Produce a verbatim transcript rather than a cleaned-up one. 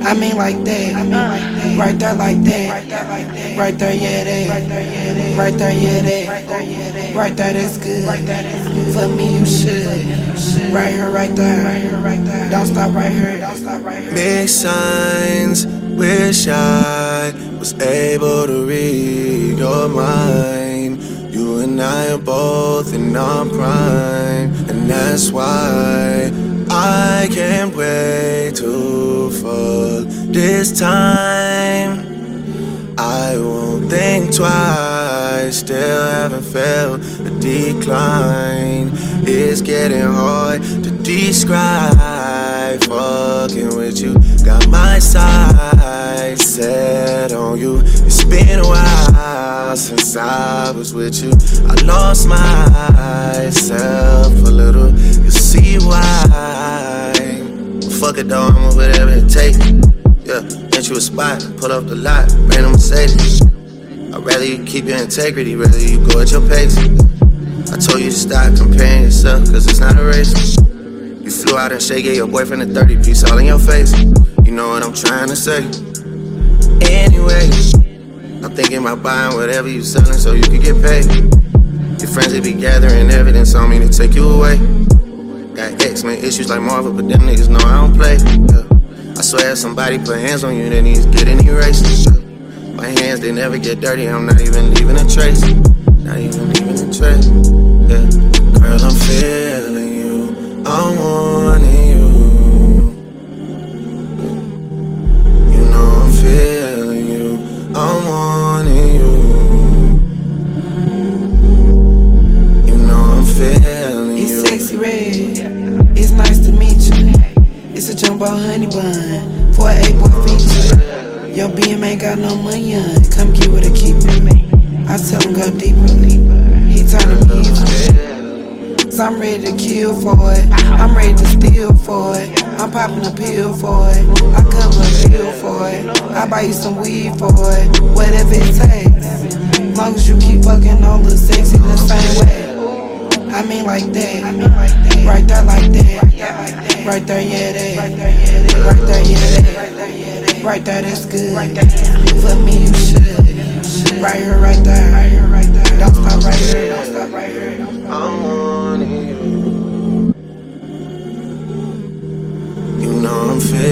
I mean like that, I mean like that. Right there like that, right there, yeah, that. Right there, yeah, that. Right there, that's good. For me, you should. Right here, right there. Don't stop right here. Big signs, wish I was able to read your mind. You and I are both in our prime, and that's why I can't wait to fall this time. I won't think twice, still haven't felt a decline. It's getting hard to describe. Fucking with you, got my sights set on you. It's been a while since I was with you. I lost myself a little, you see why. Fuck it though, I'ma whatever it takes. Yeah, rent you a spot, pull up the lot, brand new Mercedes. I'd rather you keep your integrity, rather you go at your pace. I told you to stop comparing yourself, cause it's not a race. You flew out and Shay gave your boyfriend a thirty piece all in your face. You know what I'm trying to say. Anyway, I'm thinking about buying whatever you selling so you can get paid. Your friends, they be gathering evidence on me to take you away. Got X-Men issues like Marvel, but them niggas know I don't play. Yeah. I swear if somebody put hands on you, then he's getting erased. Yeah. My hands, they never get dirty, I'm not even leaving a trace. Not even leaving a trace. Yeah. Girl, I'm feeling you, I'm wanting you. You know I'm feeling you, I'm wanting you. You know I'm feeling you. It's sexy red, it's nice to meet you. It's a jumbo honey bun for an eight-boy feature. Your B M ain't got no money on, come get what I keep in me. I tell him go deeper, he turning me evil. So I'm ready to kill for it, I'm ready to steal for it. I'm popping a pill for it, I cover a bill for it. I buy you some weed for it, whatever it takes. Long as you keep fucking on the sexy the same way. I mean like that, right there like that. Right there, yeah, that. Right there, yeah, that. Right there, that's good. For me, you should. Right here, right there. Don't stop right here. Don't stop right here. I'm wanting you. You know I'm feeling